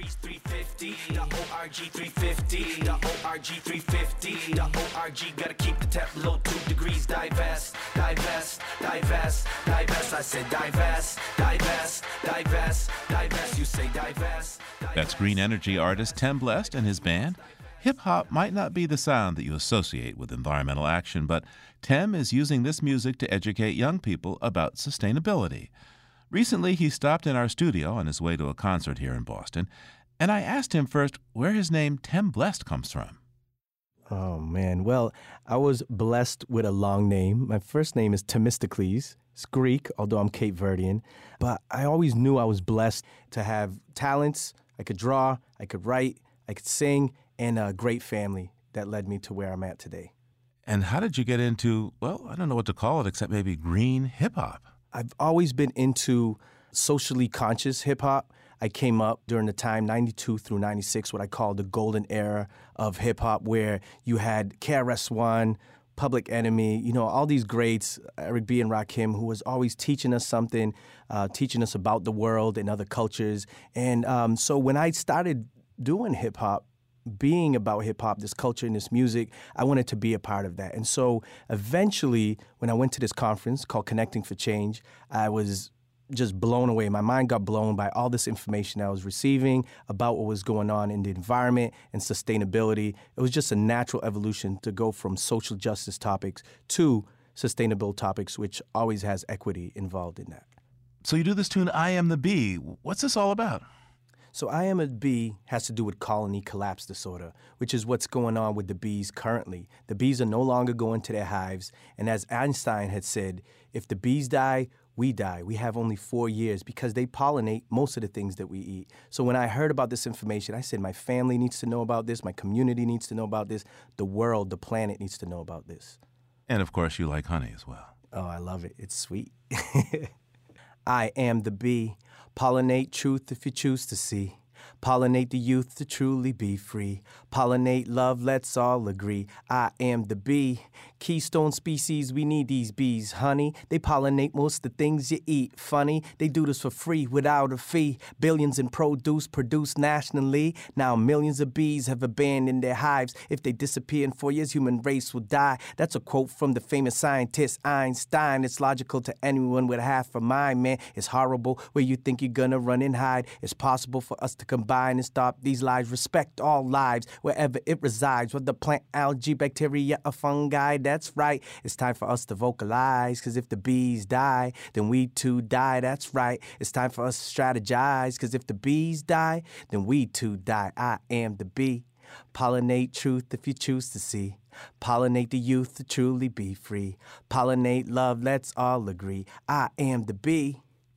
350, the ORG 350, the ORG 350, the ORG gotta keep the temp low 2 degrees. Divest, divest, divest, divest. I said divest, divest, divest, divest. You say divest. That's green energy artist Tem Blest and his band. Hip-hop might not be the sound that you associate with environmental action, but Tem is using this music to educate young people about sustainability. Recently, he stopped in our studio on his way to a concert here in Boston, and I asked him first where his name Tem Blest comes from. Oh, man. Well, I was blessed with a long name. My first name is Themistocles. It's Greek, although I'm Cape Verdean. But I always knew I was blessed to have talents. I could draw, I could write, I could sing, and a great family that led me to where I'm at today. And how did you get into, well, I don't know what to call it except maybe green hip-hop? I've always been into socially conscious hip-hop. I came up during the time, 92 through 96, what I call the golden era of hip-hop, where you had KRS-One, Public Enemy, all these greats, Eric B. and Rakim, who was always teaching us something, teaching us about the world and other cultures. And so when I started doing hip-hop, being about hip-hop, this culture and this music, I wanted to be a part of that. And so eventually, when I went to this conference called Connecting for Change, I was just blown away. My mind got blown by all this information I was receiving about what was going on in the environment and sustainability. It was just a natural evolution to go from social justice topics to sustainable topics, which always has equity involved in that. So you do this tune, I Am the Bee. What's this all about? So I Am a Bee has to do with colony collapse disorder, which is what's going on with the bees currently. The bees are no longer going to their hives, and as Einstein had said, if the bees die, we die. We have only 4 years because they pollinate most of the things that we eat. So when I heard about this information, I said my family needs to know about this, my community needs to know about this, the world, the planet needs to know about this. And of course you like honey as well. Oh, I love it. It's sweet. I am the bee. Pollinate truth if you choose to see. Pollinate the youth to truly be free. Pollinate love, let's all agree. I am the bee. Keystone species, we need these bees, honey. They pollinate most of the things you eat. Funny, they do this for free without a fee. Billions in produce produced nationally. Now millions of bees have abandoned their hives. If they disappear in 4 years, human race will die. That's a quote from the famous scientist Einstein. It's logical to anyone with half a mind, man. It's horrible where you think you're gonna run and hide. It's possible for us to combine and stop these lives. Respect all lives wherever it resides, whether plant, algae, bacteria, or fungi. That's right. It's time for us to vocalize, because if the bees die, then we too die. That's right. It's time for us to strategize, because if the bees die, then we too die. I am the bee. Pollinate truth if you choose to see. Pollinate the youth to truly be free. Pollinate love, let's all agree. I am the bee.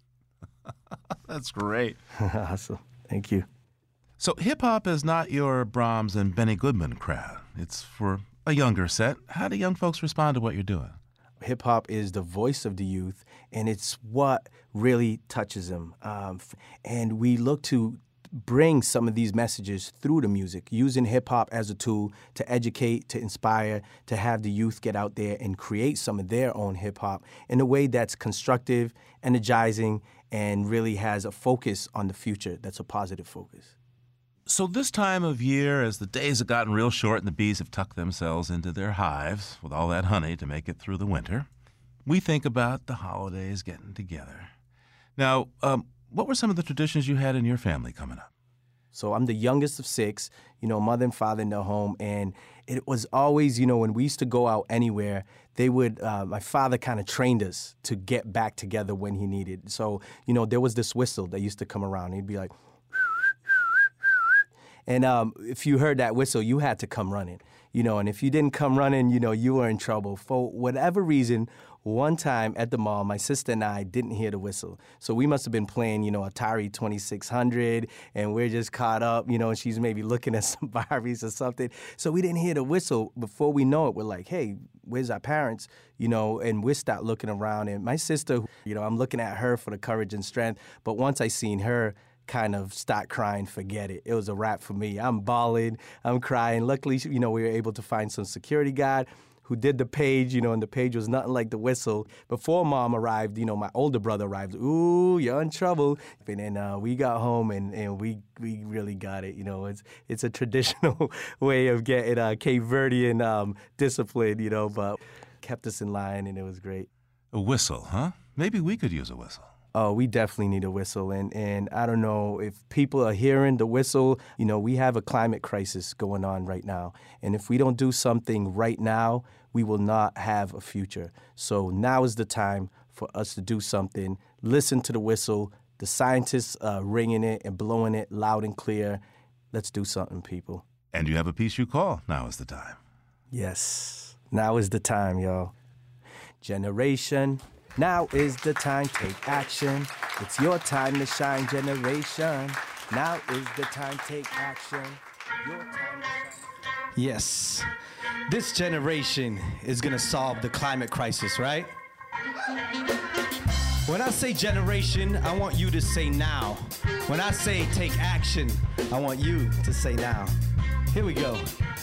That's great. Awesome. Thank you. So hip-hop is not your Brahms and Benny Goodman crowd. It's for a younger set. How do young folks respond to what you're doing? Hip-hop is the voice of the youth, and it's what really touches them. And we look to bring some of these messages through the music, using hip-hop as a tool to educate, to inspire, to have the youth get out there and create some of their own hip-hop in a way that's constructive, energizing, and really has a focus on the future that's a positive focus. So this time of year, as the days have gotten real short and the bees have tucked themselves into their hives with all that honey to make it through the winter, we think about the holidays getting together. Now, what were some of the traditions you had in your family coming up? So I'm the youngest of 6, mother and father in the home, and it was always, when we used to go out anywhere, they would, my father kind of trained us to get back together when he needed. So, there was this whistle that used to come around. He'd be like, and if you heard that whistle, you had to come running, and if you didn't come running, you were in trouble. For whatever reason, one time at the mall, my sister and I didn't hear the whistle. So we must have been playing, Atari 2600, and we're just caught up, and she's maybe looking at some Barbies or something. So we didn't hear the whistle. Before we know it, we're like, hey, where's our parents? And we start looking around. And my sister, I'm looking at her for the courage and strength. But once I seen her kind of start crying, forget it. It was a wrap for me. I'm bawling, I'm crying. Luckily, we were able to find some security guard who did the page, and the page was nothing like the whistle. Before Mom arrived, my older brother arrived. Ooh, you're in trouble. And then we got home and we really got it. It's a traditional way of getting Cape Verdean discipline, but kept us in line, and it was great. A whistle, huh? Maybe we could use a whistle. Oh, we definitely need a whistle. And I don't know if people are hearing the whistle. We have a climate crisis going on right now. And if we don't do something right now, we will not have a future. So now is the time for us to do something. Listen to the whistle. The scientists are ringing it and blowing it loud and clear. Let's do something, people. And you have a piece you call Now is the Time. Yes, now is the time, y'all. Generation. Now is the time, take action. It's your time to shine, generation. Now is the time, take action. Your time to shine. Yes, this generation is gonna solve the climate crisis, right? When I say generation, I want you to say now. When I say take action, I want you to say now. Here we go.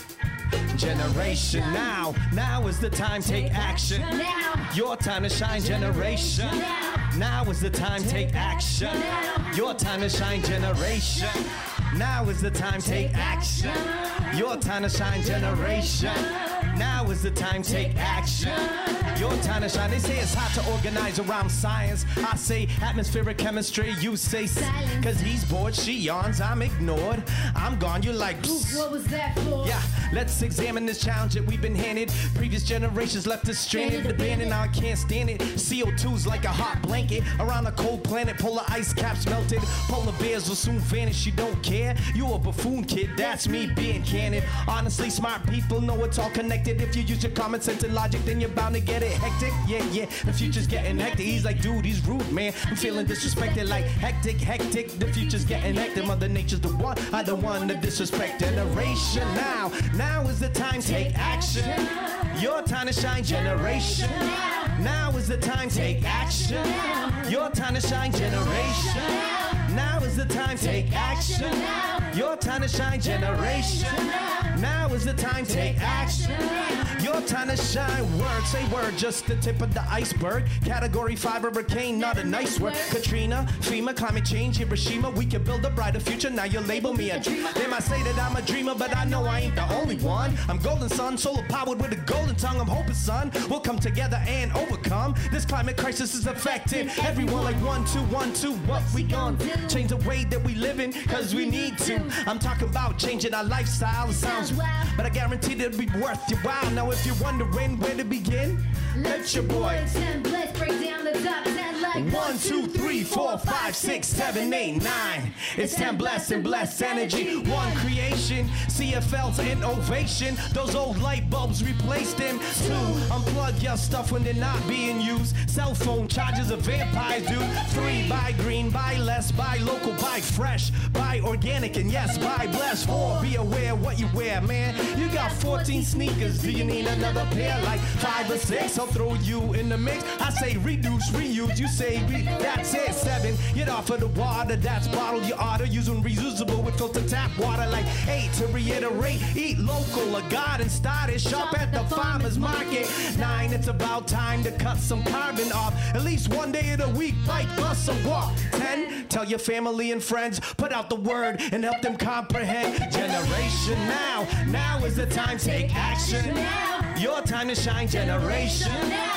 Generation now. Now is the time, take action. Your time to shine, generation. Now is the time, take action. Your time to shine, generation. Now is the time, take action. Your time to shine, generation. Now is the time, take action. Your time to shine. They say it's hard to organize around science. I say atmospheric chemistry. You say cause he's bored, she yawns, I'm ignored. I'm gone, you're like, psst. What was that for? Yeah, let's examine this challenge that we've been handed. Previous generations left us stranded, abandoned, now I can't stand it. CO2's like a hot blanket around a cold planet. Polar ice caps melted. Polar bears will soon vanish, you don't care. You a buffoon, kid, that's me being candid. Honestly, smart people know it's all connected. If you use your common sense and logic, then you're bound to get it hectic. Yeah, the future's getting hectic. He's like, dude, he's rude, man. I'm feeling disrespected, like hectic. The future's getting hectic. Mother Nature's the one, I don't want to disrespect generation. Now is the time, take action. Your time to shine, generation. Now is the time, take action. Your time to shine, generation. Now is the time, take action. Your time to shine, generation. Now is the time, take action. Your time to shine, word, say word, just the tip of the iceberg. Category 5 hurricane, not a nice word. Katrina, FEMA, climate change, Hiroshima. We can build a brighter future, now you label me a dreamer. They might say that I'm a dreamer, but I know I ain't the only one. I'm golden sun, solar powered with a golden tongue. I'm hoping, son, we'll come together and overcome. This climate crisis is affecting everyone like 1, 2, 1, 2. What we gonna do? Change the way that we live in, cause we need to. I'm talking about changing our lifestyle. It sounds wild, but I guarantee that it'll be worth your while. Now if you're wondering where to begin, let your boy Tim Bliss break down the top 10 like 1, 2, 3, 4, 5, 6, 7, 8, 9. It's 10 blessed and blessed energy. One creation, CFL's innovation. Those old light bulbs replaced them. 2, unplug your stuff when they're not being used. Cell phone chargers of vampires do. 3, buy green, buy less, buy local, buy fresh, buy organic, and yes, buy blessed. 4, be aware what you wear, man. You got 14 sneakers, do you need another pair? Like 5 or 6, I'll throw you in the mix. I say reduce, reuse, you say that's it. 7, get off of the water, that's bottled. You oughta using reusable with filter tap water. Like 8, to reiterate, eat local, a garden started, shop at the farmer's market. 9, it's about time to cut some carbon off. At least one day of the week, bike, bus, or walk. 10, tell your family and friends, put out the word and help them comprehend. Generation now is the time, take action. Your time to shine, generation.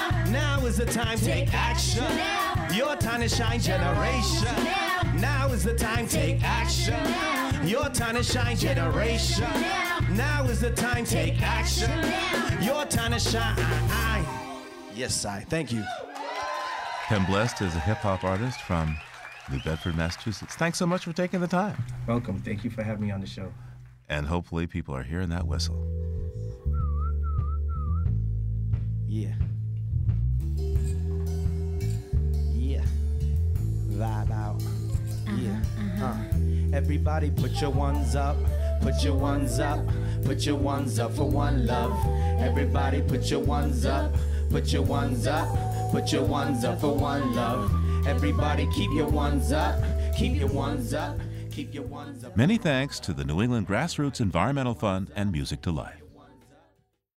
Now is the time, take action. Your time to shine, generation. Now is the time, take action. Your time to shine, generation. Now is the time, take action. Your time to shine. Yes, I. Thank you. Tim Blessed is a hip-hop artist from New Bedford, Massachusetts. Thanks so much for taking the time. Welcome. Thank you for having me on the show. And hopefully people are hearing that whistle. Yeah. Vibe out. Everybody put your ones up. Put your ones up. Put your ones up for one love. Everybody put your ones up. Put your ones up. Put your ones up for one love. Everybody keep your ones up. Keep your ones up. Keep your ones up. Many thanks to the New England Grassroots Environmental Fund and Music to Life.